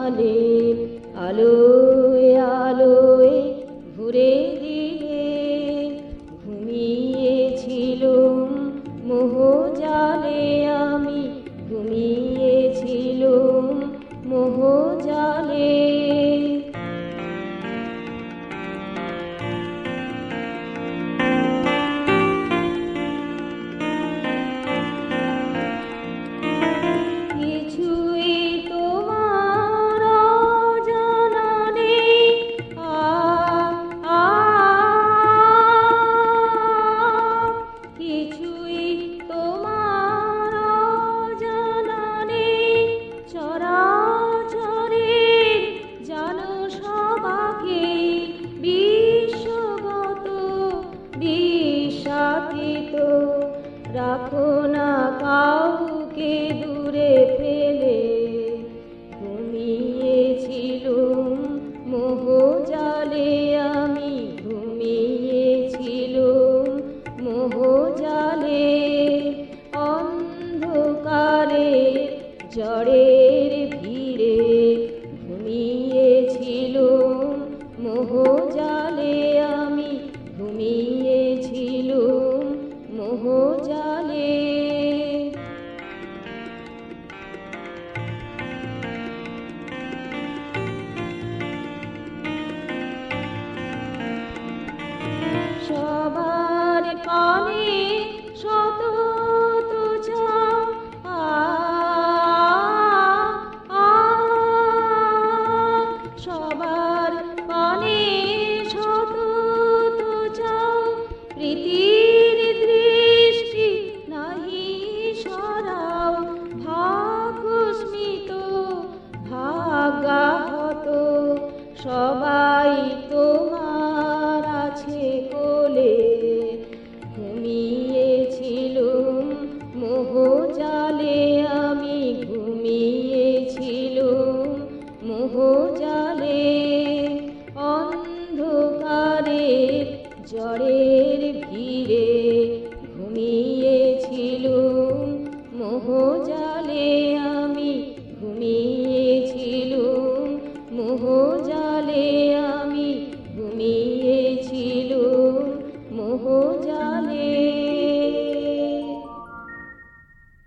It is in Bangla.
জানালে আলোয় আলোয় ভরে দিলে। ঘুমিয়েছিলুম মোহজালে আমি, ঘুমিয়েছিলুম মোহজালে। কিছুই তোমার অজানা নেই, কিছুই তোমার অজানা নেই। চরাচরের জানো সবাকে, বিশ্বগত বিশ্বাতীত। রাখো না কাউকে দূরে ফেলে। ঘুমিয়েছিলুম মোহজালে আমি, ঘুমিয়েছিলুম মোহজালে। অন্ধকারে জড়ের ভিড়ে ঘুমিয়েছিলুম মোহজালে আমি, ঘুমিয়েছিলুম মোহজালে। সবার পানে সতত চাও, সবার পানে সতত চাও। প্রীতির দৃষ্টি নাহি সরাও, ভাগ্যস্মিত ভাগ্যাহত। সবাই তোমার আছে কোলে। ঘুমিয়েছিলুম মোহজালে আমি, ঘুমিয়েছিলুম মোহজালে। অন্ধকারের জড়ের ভিড়ে ঘুমিয়েছিলুম মোহজালে আমি, ঘুমিয়েছিলুম মোহজালে আমি, ঘুমিয়ে